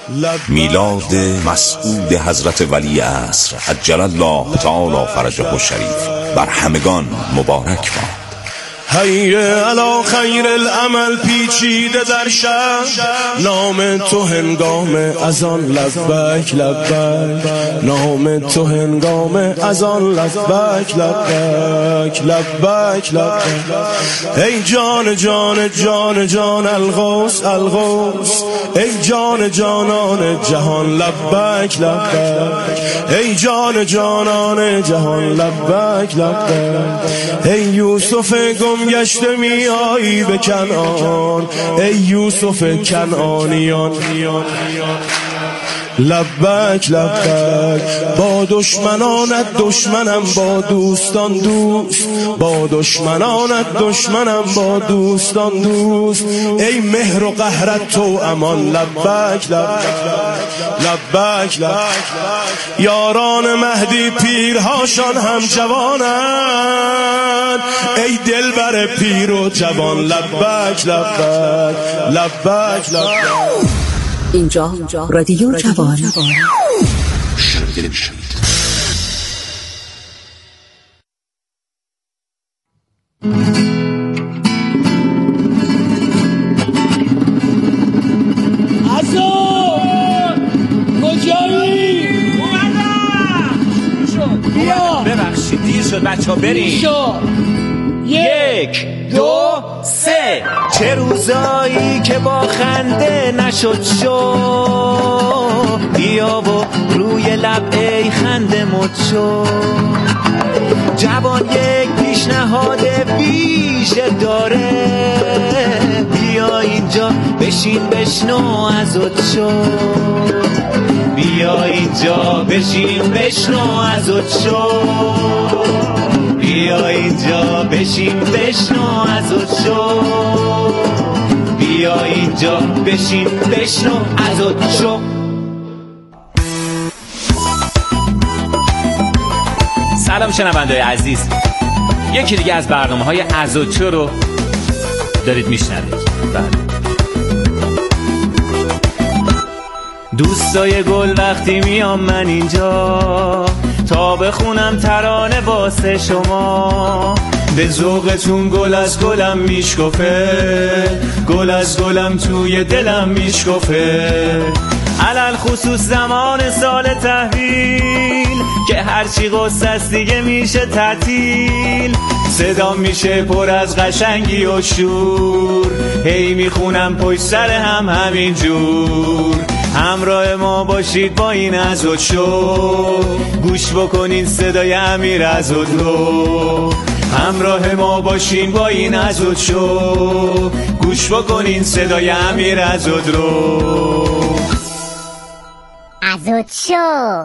میلاد مسعود حضرت ولی عصر عجل الله تعالی فرجه الشریف بر همگان مبارک باد. حی علی خیر العمل پیچیده در شب، نام تو هنگام اذان لبیک لبیک، نام تو هنگام اذان لبیک لبیک لبیک لبیک. ای جان جان جان جان الغوث الغوث، ای جان جانان جهان لبیک لبیک، ای جان جانان جهان لبیک لبیک. ای یوسف گم گشته می آیی به کنعان، ای یوسف کنعانیان لبک لبک. با دشمنانت دشمنم، با دوستان دوست، با دشمنانت دشمنم، با دوستان دوست. ای مهر و قهرت تو امان لبک لبک لبک لبک. یاران مهدی پیرهاشان هم جوانند، ای دلبر پیر و جوان لبک لبک لبک لبک. اینجا رادیو جوان. ببخشید دیر شد بچه ها بریم. 1 2 3. چه روزایی که با خنده نشد شو، بیا و روی لب ای خنده مد شو. جوان یک پیشنهاد ویژه داره، بیا اینجا بشین بشنو ازت شو، بیا اینجا بشین بشنو ازت شو، بیا اینجا بشین بشنو ازت شو، بیا اینجا بشین بشنو ازت شو. سلام شنونده‌های عزیز، یکی دیگه از برنامه‌های ازت شو رو دارید میشنوید. بله. دوستای گل وقتی میام من اینجا تا بخونم ترانه واسه شما، به ذوقتون گل از گلم میشکفه، گل از گلم توی دلم میشکفه. علل خصوص زمان سال تحویل که هرچی غصه است دیگه میشه تعطیل، صدام میشه پر از قشنگی و شور، هی میخونم پشت سر هم همینجور. همراه ما باشید با این ازت شو، گوش بکنین صدای امیر ازت رو. همراه ما باشین با این ازت شو، گوش بکنین صدای امیر ازت رو. ازت شو.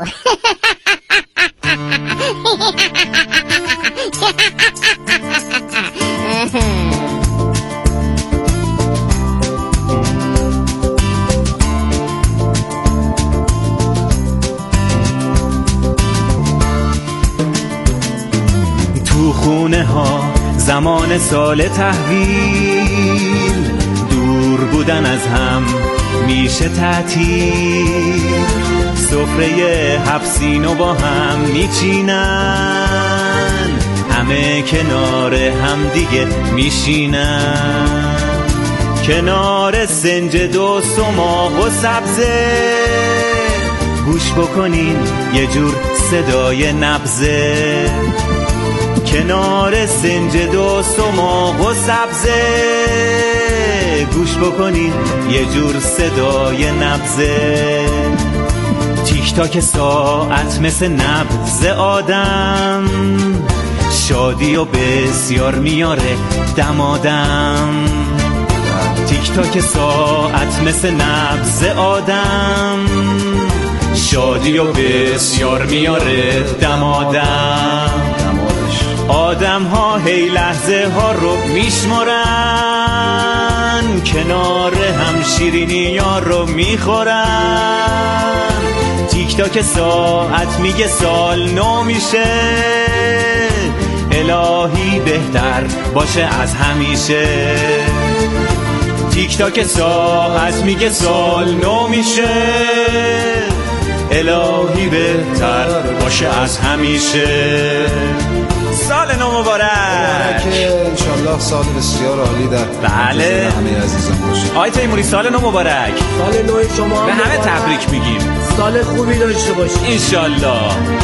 تو خونه ها زمان سال تحویل، دور بودن از هم میشه تعطیل، سفره حبسینو با هم میچینن، همه کنار هم دیگه میشینن، کنار سنج دو سماق و سبزه، گوش بکنین یه جور صدای نبزه، کنار سنج دو سماق و سبزه، گوش بکنین یه جور صدای نبزه. تیک تاک ساعت مثل نبض آدم، شادی و بسیار میاره دمادم. تیک تاک ساعت مثل نبض آدم، شادی و بسیار میاره دمادم. آدم ها هی لحظه ها رو میشمارن، کنار هم شیرینی ها رو میخورن. تیک تاک ساعت میگه سال نو میشه، الهی بهتر باشه از همیشه. تیک تاک ساعت میگه سال نو میشه، الهی بهتر باشه از همیشه. سال نو مبارک. انشالله سال بسیار عالی در بله همه عزیزان باشه. آقای تیموری سال نو مبارک. سال نو شما به همه تبریک میگیم. سال خوبی داشته باشید انشالله.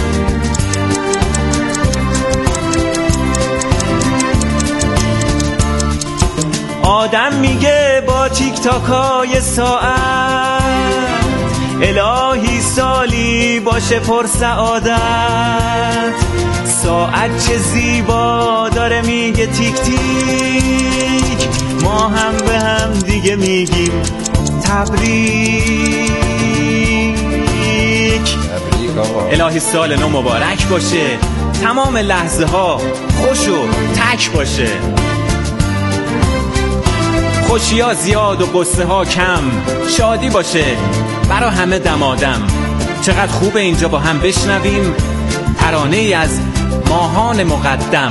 آدم میگه با تیک تاکای ساعت الهی سالی باشه پر سعادت. ساعت چه زیبا داره میگه تیک تیک، ما هم به هم دیگه میگیم تبریک. الهی سال نو مبارک باشه، تمام لحظه ها خوش و تک باشه، خوشی ها زیاد و قصه ها کم، شادی باشه برا همه دمادم. چقدر خوبه اینجا با هم بشنویم ترانه ای از ماهان مقدم.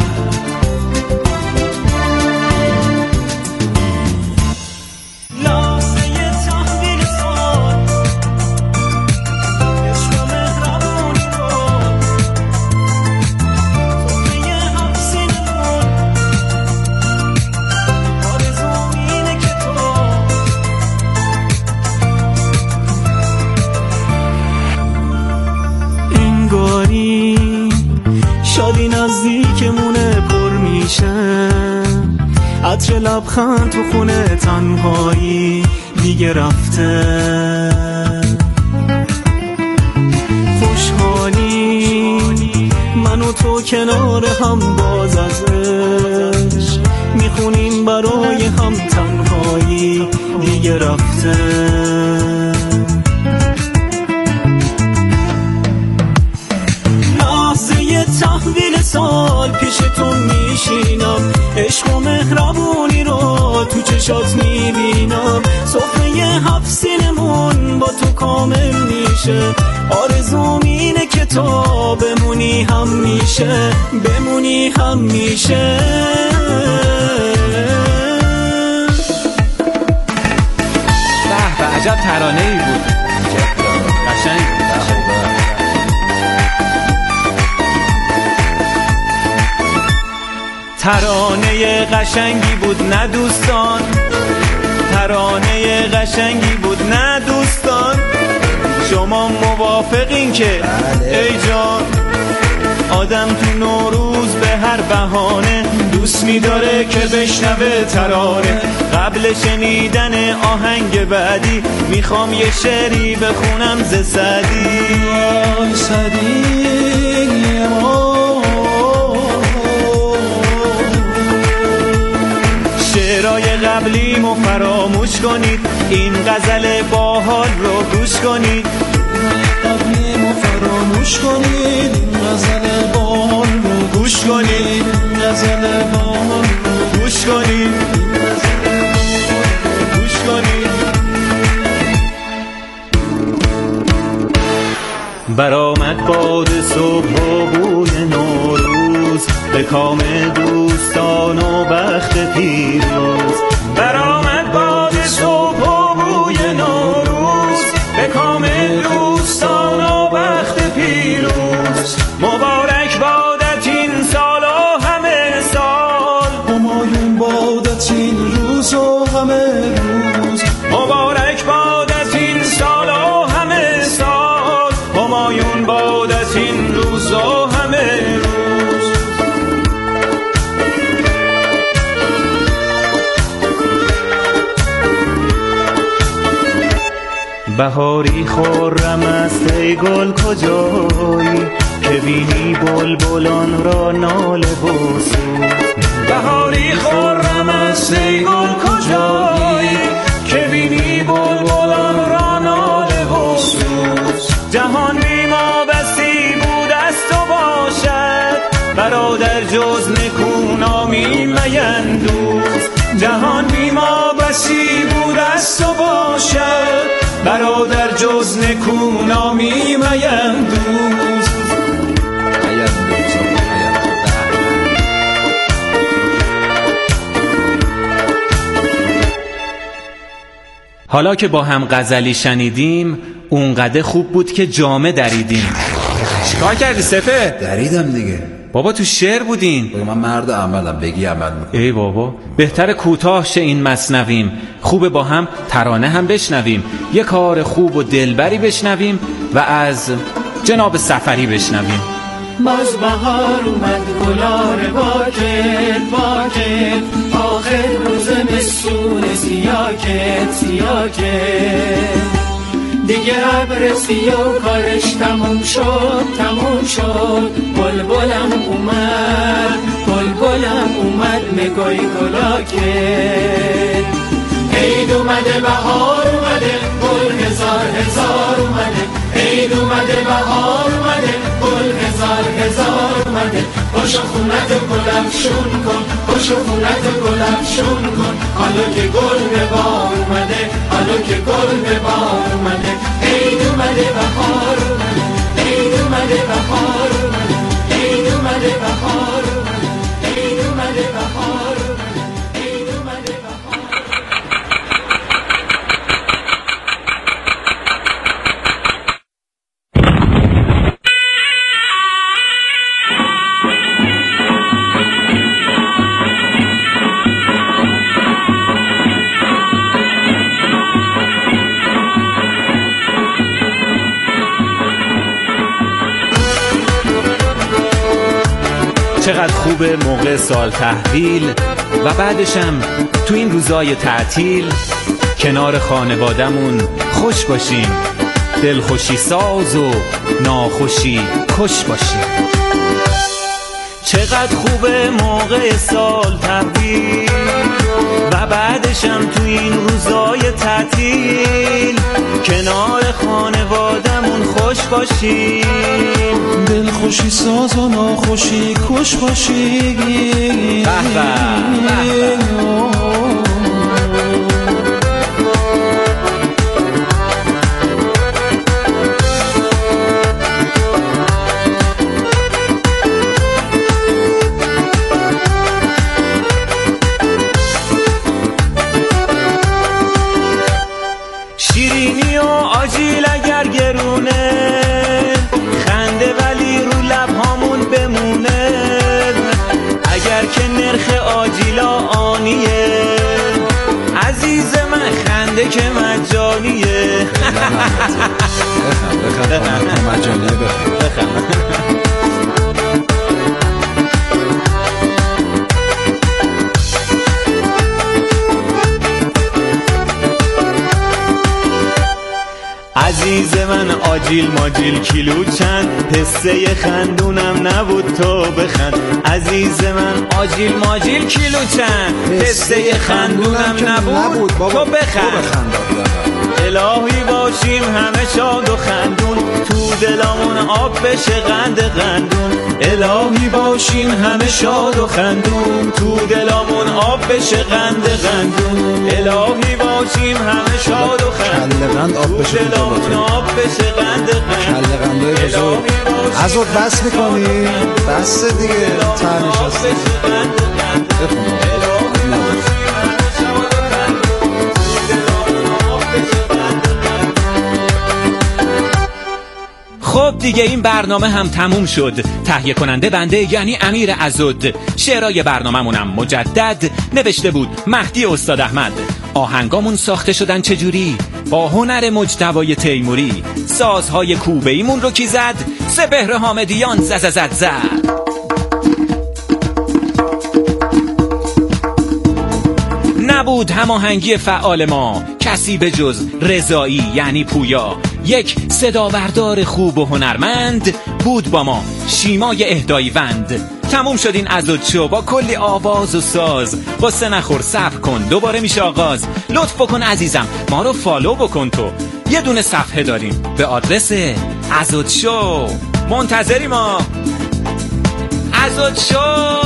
شادی نزدیکمونه پر میشه، عطر لبخند تو خونه تنهایی دیگه رفته. خوشحالی من و تو کنار هم باز از عشق میخونیم برای هم تنهایی دیگه رفته. تحویل سال پیشتون میشینم، عشق و مهربونی رو تو چشات میبینم. سفره 7 سینمون با تو کامل میشه، آرزوم اینه که تو بمونی همیشه، بمونی همیشه. به عجب ترانه ای بود، قشنگ بود. ترانه قشنگی بود نه دوستان، ترانه قشنگی بود نه دوستان. شما موافقین که ای جان آدم تو نوروز به هر بهانه دوست می‌داره که بشنوه ترانه. قبل شنیدن آهنگ بعدی میخوام یه شعری بخونم ز سعدی. شعرهای قبلیمو فراموش کنید، این غزل باحال رو گوش کنید. قبلیمو فراموش کنید، این غزل باحال رو گوش کنید. غزل باحال رو گوش کنید، گوش کنید. برآمد باد صبح و بوی نوروز، به کام دوستان و بخت پیروز. برآمد باد صبح و بوی نوروز، به کام دوستان و بخت پیروز. مبارک بادت این سال و همه سال، همایون بادت این روز و همه روز. مبارک بادت این سال و همه سال، همایون بادت این روز و همه روز. بهاری خرم است ای گل کجایی، که بینی بلبلان را ناله و سوز. بهاری خرم است ای گل کجایی، که بینی بلبلان را ناله و سوز. جهان بی ما بسی بود است و باشد، برادر جز نکونامی میندوز. جهان بی ما بسی بود است و باشد، برادر جز نکونامی میندوز. حالا که با هم غزلی شنیدیم، اونقدر خوب بود که جامه دریدیم. چیکار کردی سپه؟ دریدم دیگه بابا تو شعر بودین. بگو من مرد عملم، بگی عمل میکنم. ای بابا بهتر کوتاه شه این مثنویم، خوب با هم ترانه هم بشنویم، یه کار خوب و دلبری بشنویم و از جناب سفری بشنویم. باز بهار اومد گلار واکت واکت، آخر روز مسون سیاکت دیگه ابر سیاه کارش تموم شد بلبلم اومد نگاهی گلاکت. عید اومده بهار اومده گل هزار اومده، عید اومده بهار اومده گل هزار اومده. پاشو خونت گلفشون کن، پاشو خونت گلفشون کن، حالا که گل به بار اومده، حالا که گل به بار اومده. عید اومده بهار اومده، عید اومده بهار اومده، عید اومده بهار اومده، عید اومده بهار اومده، عید اومده بهار. چقدر خوبه موقع سال تحویل و بعدشم تو این روزای تعطیل کنار خانوادمون خوش باشیم، دلخوشی ساز و ناخوشی کش باشیم. چقدر خوبه موقع سال تحویل و بعدشم تو این روزای تعطیل کنار خانوادمون خوش باشیم، دلخوشی ساز و ناخوشی کش باشی. شیرینی و آجیل اگر گرونه، خنده ولی رو لبهامون بمونه. اگر که نرخ آجیلا آنیه، عزیز من خنده که مجانیه. بخند مجانیه بخند. عزیز من آجیل ماجیل کیلو چند، پسته خندونم نبود تو بخند. عزیز من آجیل ماجیل کیلو چند، پسته خندونم نبود تو بخند. الهی باشیم همه شاد و خندون، تو دلامون آب بشه قند قندون. الهی باشیم همه شاد و خندون، تو دلامون آب بشه قند قندون. الهی باشیم همه شاد و خندون، تو دلامون آب بشه قند قندون. کله قندای بزرگ عزوت بس میکنی؟ بس دیگه تنش هستی. خب دیگه این برنامه هم تموم شد. تهیه کننده بنده یعنی امیر عزود. شعرهای برنامه‌مونم مجدد نوشته بود مهدی استاد احمد. آهنگامون ساخته شدن چجوری؟ با هنر مجتبی تیموری. سازهای کوبه‌ایمون رو کی زد؟ سپهر حامدیان زد. نبود هماهنگی فعال ما کسی به جز رضایی یعنی پویا. یک صداوردار خوب و هنرمند بود با ما، شیمای اهدایی وند. تموم شد این عزود شو با کلی آواز و ساز. قصه نخور صبر کن دوباره میشه آغاز. لطف بکن عزیزم ما رو فالو بکن تو. یه دونه صفحه داریم به آدرس عزود شو. منتظری ما عزود شو.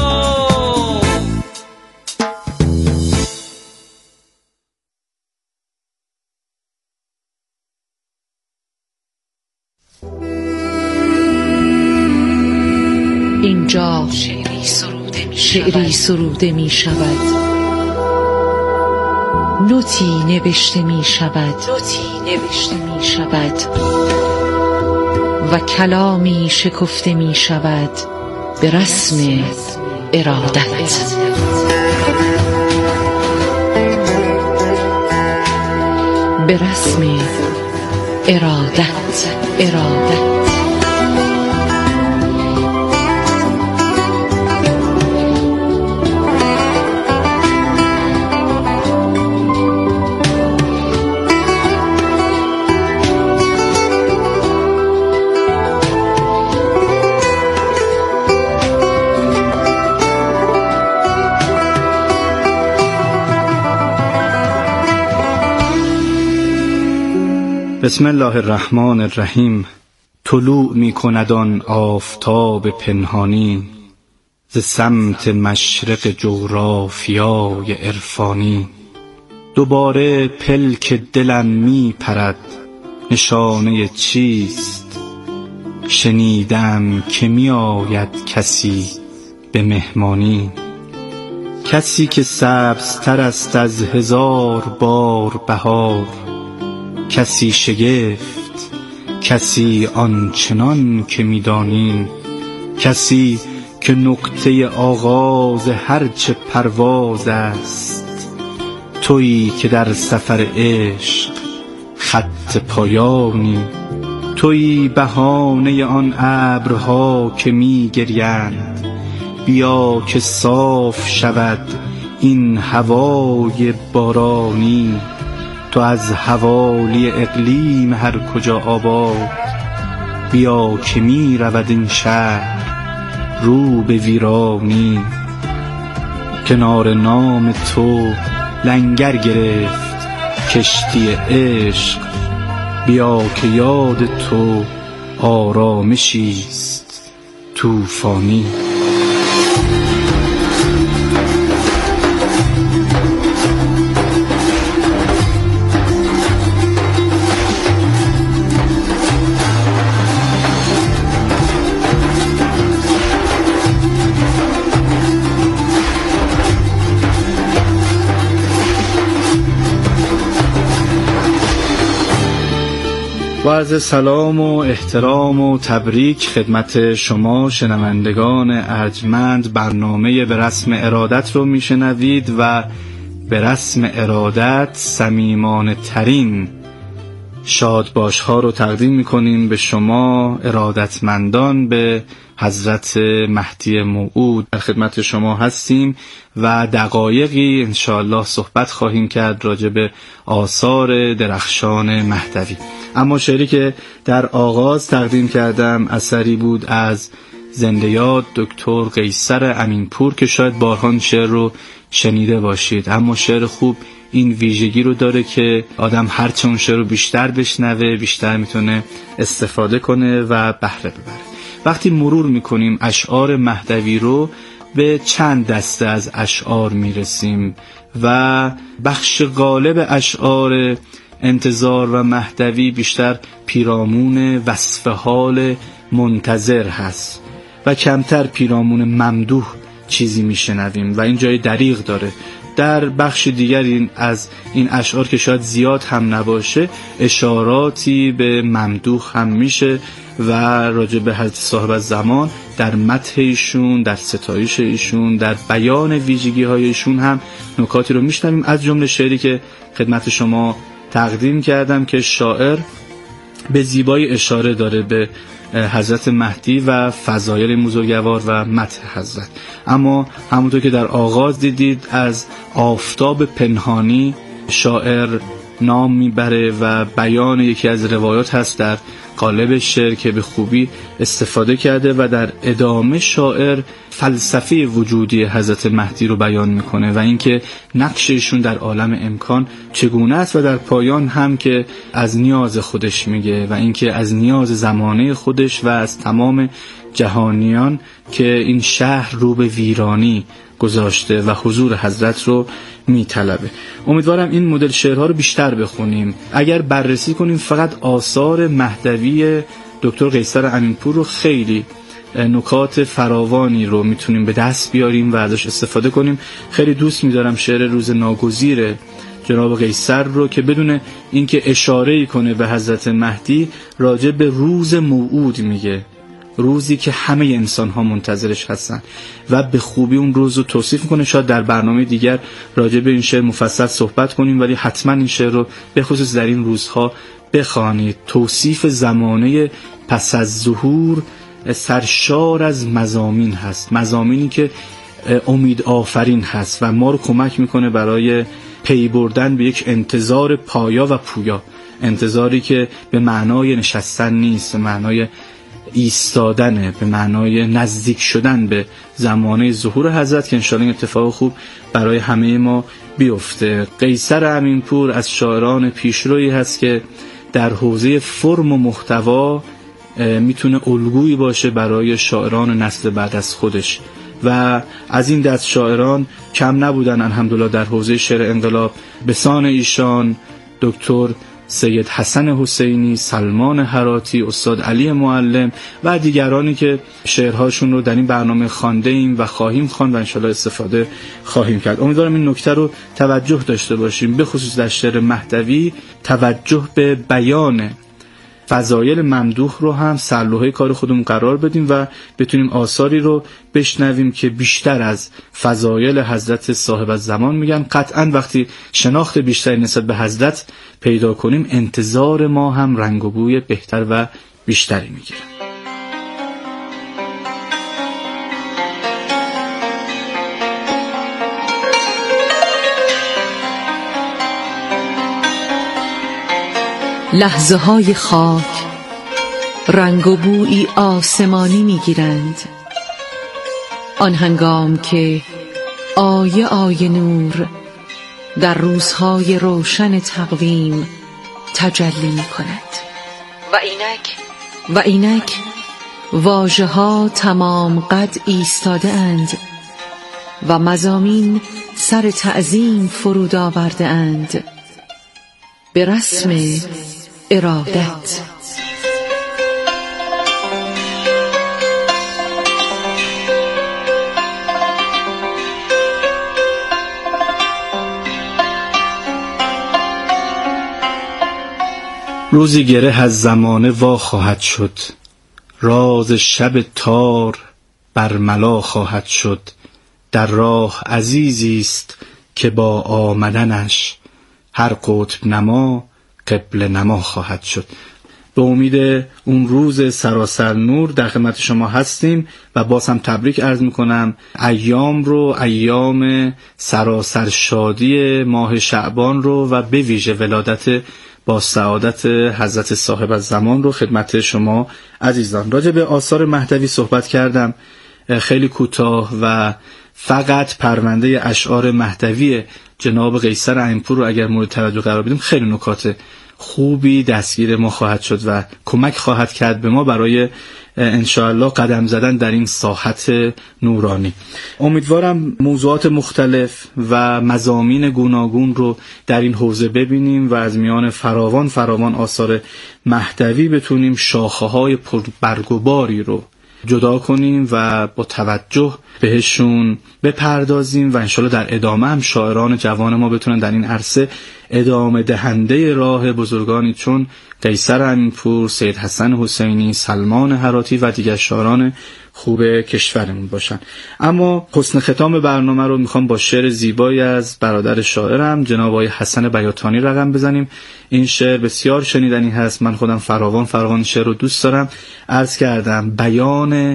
اینجا شعری سروده می شود. نوتی نوشته می شود و کلامی شکفته می شود به رسم ارادت. به رسم ارادت. بسم الله الرحمن الرحیم. طلوع می کند آن آفتاب پنهانی ز سمت مشرق جغرافیای عرفانی. دوباره پلک دلم می پرد نشانه چیست؟ شنیدم که می آید کسی به مهمانی، کسی که سبزتر است از 1000 بار بهار، کسی شگفت، کسی آنچنان که می‌دانی، کسی که نقطه آغاز هرچه پرواز است، تویی که در سفر عشق خط پایانی، تویی بهانه آن ابرها که می‌گریند، بیا که صاف شود این هوای بارانی. تو از حوالی اقلیم هر کجا آباد، بیا که می رود این شهر رو به ویرانی. کنار نام تو لنگر گرفت کشتی عشق، بیا که یاد تو آرامشیست طوفانی. با عرض سلام و احترام و تبریک خدمت شما شنوندگان ارجمند، برنامه به رسم ارادت رو میشنوید و به رسم ارادت صمیمانه ترین شادباش ها رو تقدیم میکنیم به شما ارادتمندان به حضرت مهدی موعود. در خدمت شما هستیم و دقایقی انشاءالله صحبت خواهیم کرد راجع به آثار درخشان مهدوی. اما شعری که در آغاز تقدیم کردم اثری بود از زنده یاد دکتر قیصر امینپور که شاید بارها شعر رو شنیده باشید، اما شعر خوب این ویژگی رو داره که آدم هرچه اون شعر رو بیشتر بشنوه بیشتر میتونه استفاده کنه و بهره ببره. وقتی مرور میکنیم اشعار مهدوی رو به چند دسته از اشعار میرسیم و بخش غالب اشعار انتظار و مهدوی بیشتر پیرامون وصف حال منتظر هست و کمتر پیرامون ممدوح چیزی میشنویم و این جای دریغ داره. در بخش دیگری از این اشعار که شاید زیاد هم نباشه اشاراتی به ممدوح هم میشه و راجع به حضرت صاحب الزمان در مدح ایشون، در ستایش ایشون، در بیان ویژگی های ایشون هم نکاتی رو میشنویم. از جمله شعری که خدمت شما تقدیم کردم که شاعر به زیبایی اشاره داره به حضرت مهدی و فضایل بزرگوار و مدح حضرت. اما همونطور که در آغاز دیدید از آفتاب پنهانی شاعر نام میبره و بیان یکی از روایات هست در قالب شعر که به خوبی استفاده کرده و در ادامه شاعر فلسفه وجودی حضرت مهدی رو بیان میکنه و اینکه نقششون در عالم امکان چگونه است و در پایان هم که از نیاز خودش میگه و اینکه از نیاز زمانه خودش و از تمام جهانیان که این شهر رو به ویرانی گذاشته و حضور حضرت رو میطلبه. امیدوارم این مدل شعرها رو بیشتر بخونیم. اگر بررسی کنیم فقط آثار مهدوی دکتر قیصر امینپور رو خیلی نکات فراوانی رو میتونیم به دست بیاریم و ازش استفاده کنیم. خیلی دوست میدارم شعر روز ناگزیر جناب قیصر رو که بدون اینکه اشاره‌ای کنه به حضرت مهدی راجع به روز موعود میگه، روزی که همه انسان‌ها منتظرش هستن و به خوبی اون روز رو توصیف میکنه. شاید در برنامه دیگر راجع به این شعر مفصل صحبت کنیم، ولی حتما این شعر رو به خصوص در این روزها بخوانید. توصیف زمانه پس از ظهور سرشار از مضامین هست، مضامینی که امید آفرین هست و ما رو کمک میکنه برای پی بردن به یک انتظار پایا و پویا، انتظاری که به معنای نشستن نیست، به معنای ایستادنه، به معنای نزدیک شدن به زمانه ظهور حضرت که انشاءالله این اتفاق خوب برای همه ما بیفته. قیصر امینپور از شاعران پیشرویی هست که در حوزه فرم و محتوا میتونه الگویی باشه برای شاعران نسل بعد از خودش و از این دست شاعران کم نبودن الحمدلله در حوزه شعر انقلاب. به سان ایشان دکتر سید حسن حسینی، سلمان هراتی، استاد علی معلم و دیگرانی که شعرهاشون رو در این برنامه خوانده ایم و خواهیم خواند و انشالله استفاده خواهیم کرد. امیدوارم این نکته رو توجه داشته باشیم، به خصوص در شعر مهدوی توجه به بیان فضایل ممدوح رو هم سرلوحه کار خودمون قرار بدیم و بتونیم آثاری رو بشنویم که بیشتر از فضایل حضرت صاحب الزمان میگن. قطعا وقتی شناخت بیشتری نسبت به حضرت پیدا کنیم انتظار ما هم رنگ و بوی بهتر و بیشتری میگیره. لحظه های خاک رنگ و بویی آسمانی میگیرند، آن هنگام که آیه آیه نور در روزهای روشن تقویم تجلی می کند و اینک واژه ها تمام قد ایستاده اند و مضامین سر تعظیم فرود آورده اند به رسم ارادت. روزی گره از زمانه وا خواهد شد، راز شب تار برملا خواهد شد. در راه عزیزی است که با آمدنش هر قطب نما قبل نما خواهد شد. به امید اون روز سراسر نور در خدمت شما هستیم و باز هم تبریک عرض میکنم ایام رو، ایام سراسر شادی ماه شعبان رو و به ویژه ولادت با سعادت حضرت صاحب الزمان رو خدمت شما عزیزان. راجع به آثار مهدوی صحبت کردم خیلی کوتاه و فقط پرونده اشعار مهدوی جناب قیصر امینپور رو اگر مورد توجه قرار بدیم خیلی نکات خوبی دستگیر ما خواهد شد و کمک خواهد کرد به ما برای انشاءالله قدم زدن در این ساحت نورانی. امیدوارم موضوعات مختلف و مضامین گوناگون رو در این حوزه ببینیم و از میان فراوان آثار مهدوی بتونیم شاخه‌های برگوباری رو جدا کنیم و با توجه بهشون بپردازیم و انشالله در ادامه هم شاعران جوان ما بتونن در این عرصه ادامه دهنده راه بزرگانی چون قیصر امینپور، سید حسن حسینی، سلمان هراتی و دیگر شاعران خوب کشورمون باشن. اما حسن ختام برنامه رو میخوام با شعر زیبایی از برادر شاعرم جناب آقای حسن بیاتانی رقم بزنیم. این شعر بسیار شنیدنی هست، من خودم فراوان شعر رو دوست دارم. عرض کردم بیان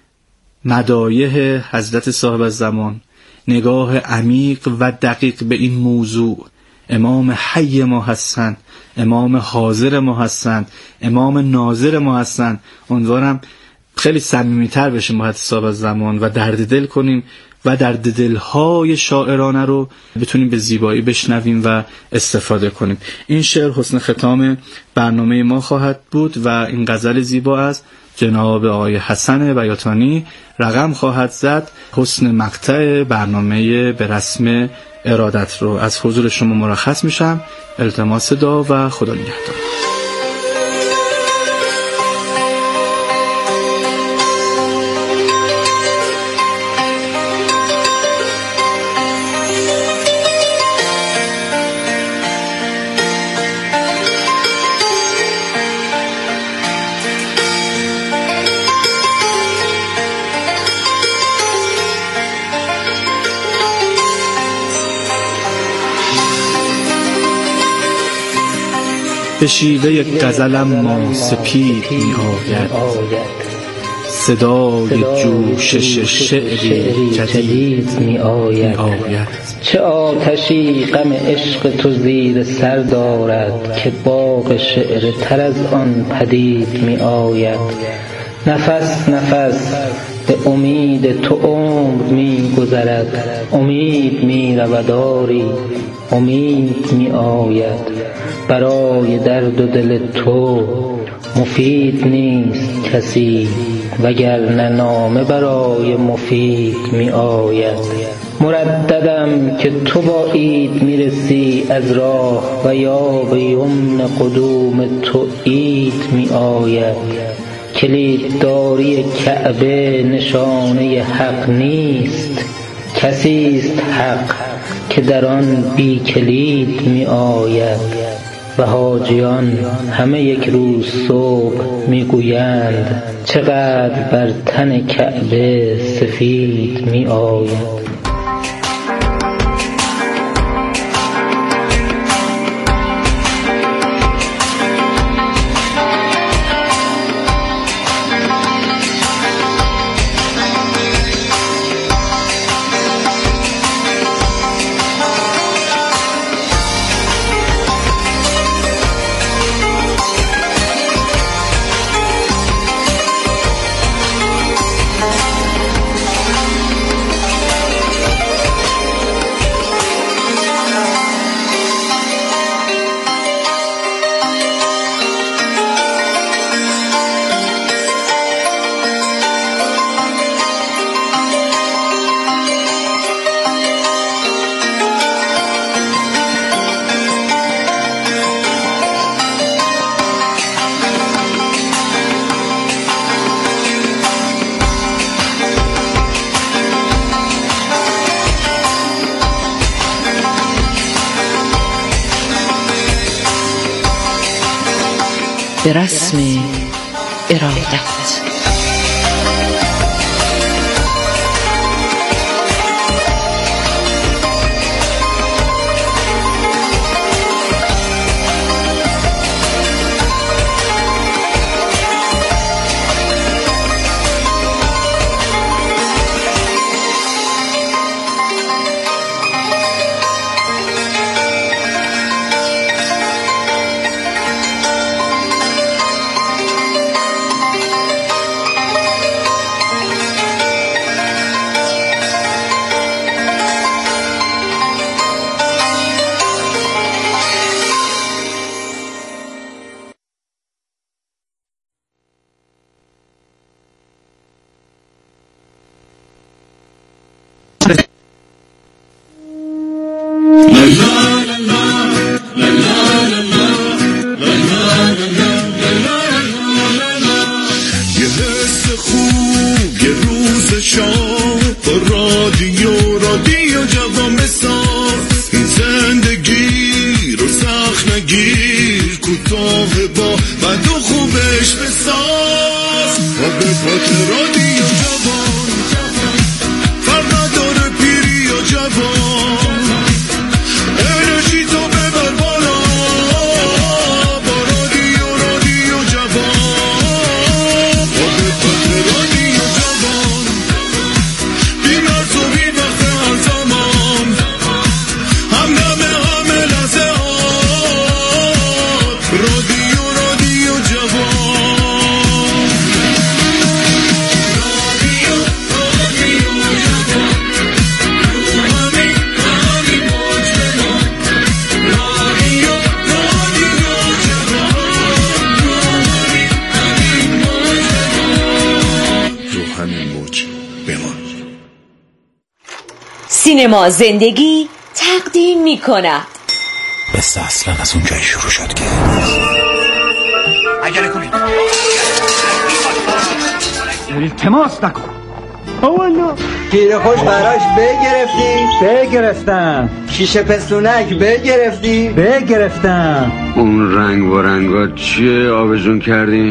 مدایح حضرت صاحب الزمان، نگاه عمیق و دقیق به این موضوع، امام حی ما هستند، امام حاضر ما هستند، امام ناظر ما هستند. امیدوارم خیلی صمیمیتر بشیم با حضرت صاحب الزمان و درد دل کنیم و درد دلهای شاعرانه رو بتونیم به زیبایی بشنویم و استفاده کنیم. این شعر حسن ختام برنامه ما خواهد بود و این غزل زیبا از جناب آقای حسن بیاتانی رقم خواهد زد. حسن مقطع برنامه به رسم ارادت رو از حضور شما مرخص میشم. التماس دعا و خدا نگهدار. به شیوه غزلم ما سپید می آید، صدای جوشش شعری جدید می آید. چه آتشی غم عشق تو زیر سر دارد که باغ شعر تر از آن پدید می آید. نفس نفس به امید تو عمر می گذرد، امید می رود آری امید می آید. برای درد و دل تو مفید نیست کسی، وگرنه نامه برای مفید می آید. مرددم که تو با عید می رسی از راه و یا به یمن قدوم تو عید می آید. کلیدداری کعبه نشانه حق نیست، کسیست حق که در آن بی کلید می آید. و حاجیان همه یک روز صبح می گویند چقدر بر تن کعبه سفید می آید. به رسم ارادت. رادیو جوان بساز، این زندگی رو سخت نگیر، کوتاه با بد و خوبش بساز. به پات رادیو جوان، فرق نداره پیری و جوان، انرژی تو ببر بالا با رادیو جوان. به پات رادیو جوان، بی مرز و بی وقت هر زمان، همدم همه لحظه هات، رادیو جوان. سینما زندگی تقدیم می کند. قصه اصلا از اون جایی شروع شد که عجله کنید، التماس نکن. والا گیر خوش براش بگرفتی؟ بگرفتم. شیشه پستونک بگرفتی؟ بگرفتم. اون رنگ و رنگات چیه آبجون کردی؟